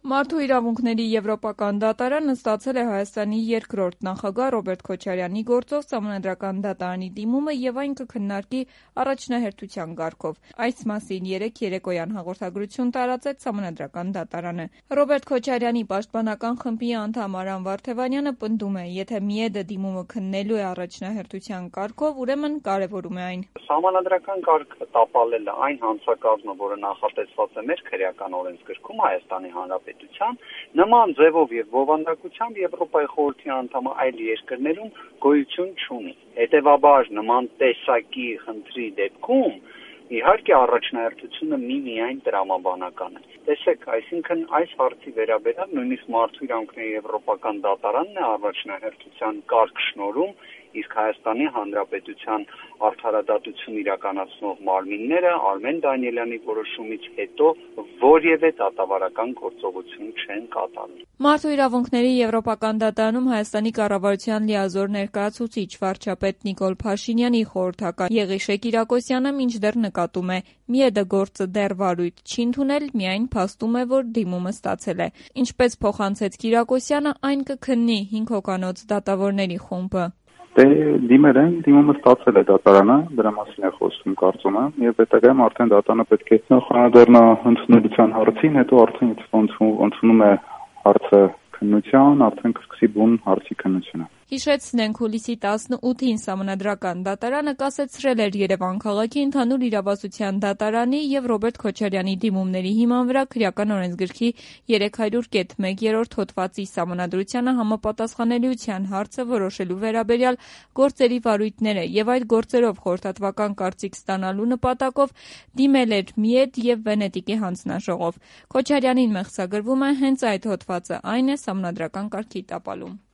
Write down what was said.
Մարդու իրավունքների եվրոպական դատարանը ստացել է Հայաստանի երկրորդ նախագահ Ռոբերտ Քոչարյանի գործով Սահմանադրական դատարանի դիմումը և այն կքննարկի առաջնահերթության կարգով։ Այս մասին երեկ երեկոյան հաղորդագրություն տարածեց Սահմանադրական դատարանը։ Ռոբերտ Քոչարյանի պաշտպանական խմբի անդամ Արամ Վարդևանյանը պնդում է, եթե ՄԻԵԴ-ը դիմումը քննելու է առաջնահերթության կարգով, ուրեմն կարևորում է այն։ Սահմանադրական կարգը տապալելը այն հանցակազմը, որը նախատեսված է մեր քրեական օրենսգրքում Հայաստանի Հանրապետության, նման ձևով եւ բովանդակությամբ Եվրոպայի խորհրդի անդամ այլ երկրներում գոյություն չունի։ Հետևաբար նման տեսակի խնդրի դեպքում իհարկե առաջնահերթությունը միայն տրամաբանական է։ Տեսեք, այսինքն այս հարցի վերաբերյալ նույնիսկ Մարդու իրավունքների եվրոպական դատարանն է առաջնահերթության կարգ շնորհում, իսկ Հայաստանի Հանրապետության արդարադատություն իրականացնող մարմինները Արմեն Դանիելյանի որոշումից հետո որևէ դատավարական գործողություն չեն կատարում։ Մարդու իրավունքների եվրոպական դատարանում Հայաստանի կառավարության լիազոր ներկայացուցիչ վարչապետ Նիկոլ Փաշինյանի խորհրդական Եղիշե Կիրակոսյանը մինչդեռ նկատում է, ՄԻԵԴ-ը գործը դեռ վարույթ չի ընդունել, միայն փաստում է, որ դիմումը ստացել է։ Ինչպես փոխանցեց Կիրակոսյանը, այն կքննի 5 հոգանոց դատավորների խումբը։ Դիմումը ստացել է դատարանը, դրա մասին է խոսում կարծում եմ, եւ հետագայում արդեն դատարանը պետք է խանադառնա ընդունելության հարցին, հետո արդեն ընդունում է հարցը քննության, արդեն կսկսի բուն հարցի քննությունը։ Հիշեցնենք, հուլիսի 18-ին Սահմանադրական դատարանը կասեցրել էր Երևան քաղաքի ընդհանուր իրավասության դատարանի եւ Ռոբերտ Քոչարյանի դիմումների հիման վրա քրեական օրենսգրքի 300.1 հոդվածի Սահմանադրությանը համապատասխանելիության հարցը որոշելու վերաբերյալ գործերի վարույթները եւ այդ գործերով խորհրդատվական կարծիք ստանալու նպատակով դիմել էր ՄԻԵԴ եւ Վենետիկի հանձնաժողով։ Քոչարյանին մեղսագրվում է հենց այդ հոդվածը, այն է Սահմանադրական կարգի տապալում։